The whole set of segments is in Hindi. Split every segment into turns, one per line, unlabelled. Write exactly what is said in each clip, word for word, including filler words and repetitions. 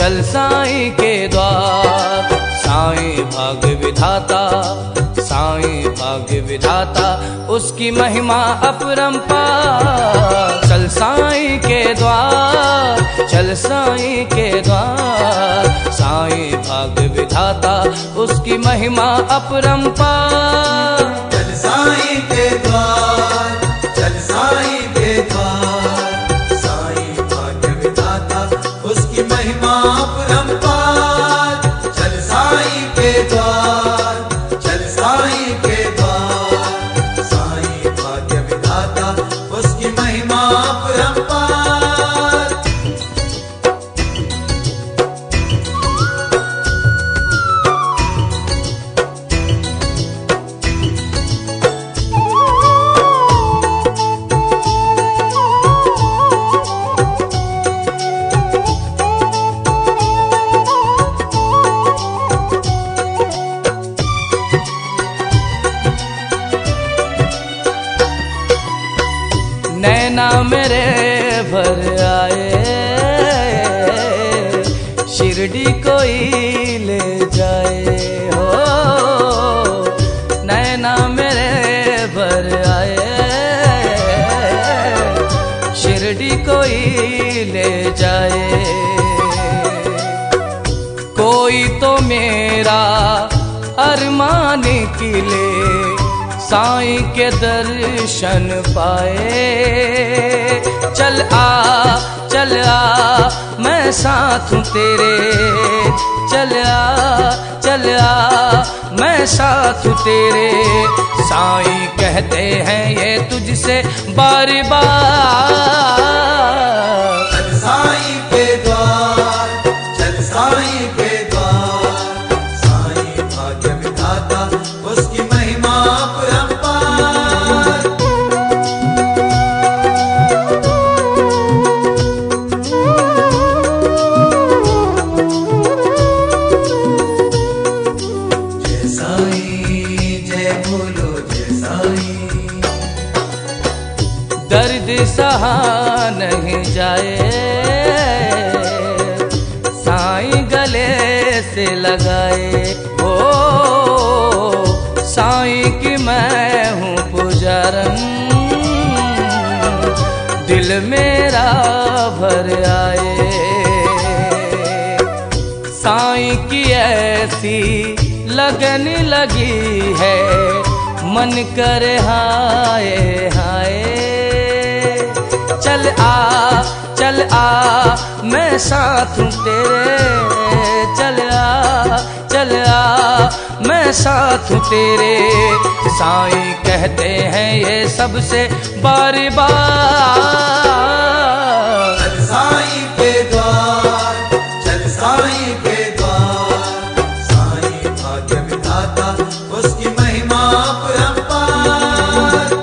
चल साईं के द्वार। साईं भाग्य विधाता, साईं भाग्य विधाता, उसकी महिमा अपरंपार। चल साईं के द्वार, चल साईं के द्वार। साईं भाग्य विधाता, उसकी महिमा अपरंपार।
चल साईं के द्वार, चल साईं के द्वार। साईं भाग्य विधाता, उसकी महिमा अपरंपार। चल साईं के द्वार, चल साईं के द्वार। साईं भाग्य विधाता, उसकी महिमा अपरंपार।
नैना मेरे भर आए, शिरडी कोई ले जाए हो। नैना मेरे भर आए, शिरडी कोई ले जाए। कोई तो मेरा अरमान की ले, साईं के दर्शन पाए। चल आ, चल आ, मैं साथ हूँ तेरे। चल आ, चल आ, मैं साथ हूँ तेरे। साईं कहते हैं ये तुझसे बार बार।
चल साईं के द्वार, चल साईं के द्वार। साईं भाग्य विधाता, उसकी महिमा अपरंपार। जय साईं, जय बोलो जय साईं।
दर्द सहा नहीं जाए, साईं गले से लगाए। ओ साईं की मैं हूँ पुजारन, दिल मेरा भर आए। साईं की ऐसी लगन लगी है, मन करे हाय हाय। चल आ, चल आ, मैं साथ हूँ तेरे। चल आ, चल आ, मैं साथ हूँ तेरे। साईं कहते हैं ये सबसे बार बार।
चल साईं के द्वार, चल साईं के द्वार। साईं भाग्य विधाता, उसकी महिमा अपरंपार।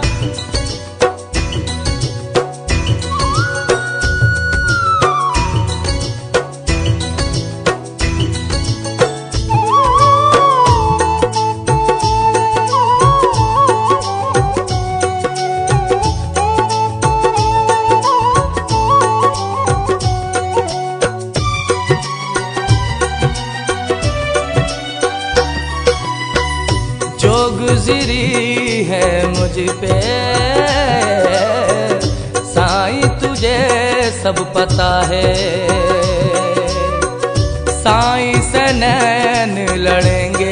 जो गुजरी है मुझ पे, साईं तुझे सब पता है। साईं से नैन लड़ेंगे,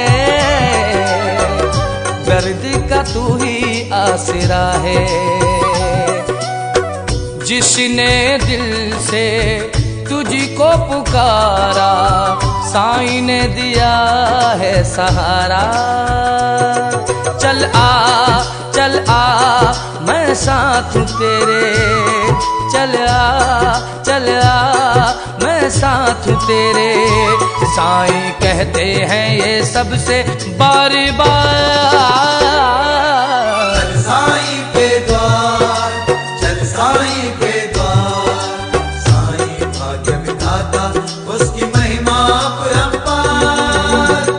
दर्द का तू ही आसरा है। जिसने दिल से तुझको पुकारा, साईं ने दिया है सहारा। चल आ, चल आ, मैं साथ हूँ तेरे। चल आ, चल आ, मैं साथ हूँ तेरे। साईं कहते हैं ये सबसे बार बार।
चल साईं के द्वार, चल साईं के द्वार। साईं भाग्य विधाता, उसकी महिमा अपरंपार।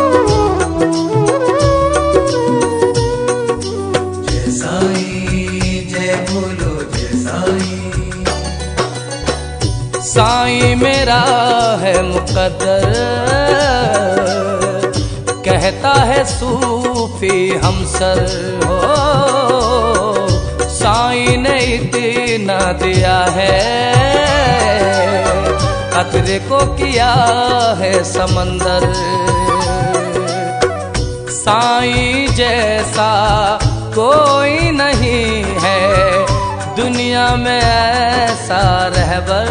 जय साईं, बोलो जय साईं।
साईं मेरा है मुकद्दर, कहता है सूफी हमसर हो। साईं ने इतना दिया है, कतरे को किया है समंदर। साईं जैसा कोई नहीं है दुनिया में ऐसा रहबर।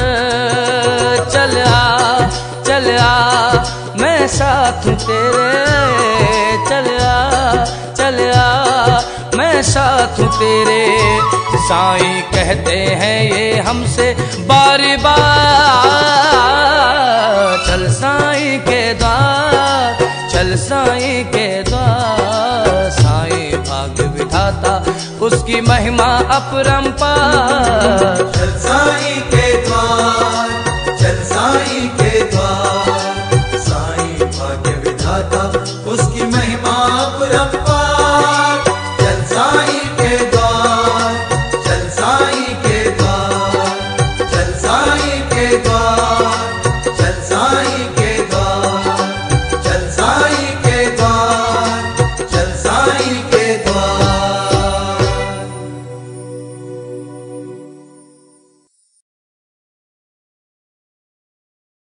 चल आ चल आ मैं साथ हूँ तेरे, चल आ चल आ मैं साथ हूँ तेरे। साईं कहते हैं ये हमसे बारी बार, चल साईं के द्वार, चल साईं के द्वार। साईं भाग्य विधाता उसकी महिमा अपरंपार।
चल साईं के द्वार, चल साईं